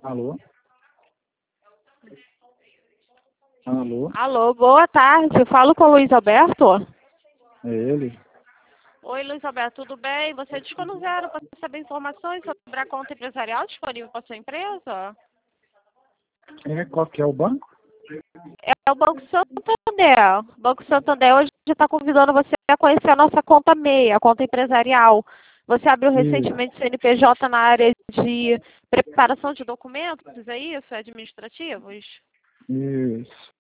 Alô? Alô? Alô, boa tarde. Eu falo com o Luiz Alberto. É ele? Oi, Luiz Alberto, tudo bem? Você discou no zero para saber informações sobre a conta empresarial disponível para sua empresa? Qual que é o banco? É o Banco Santander. O Banco Santander hoje está convidando você a conhecer a nossa conta MEI, a conta empresarial. Você abriu Isso. recentemente CNPJ na área de preparação de documentos, é isso? Administrativos? Isso.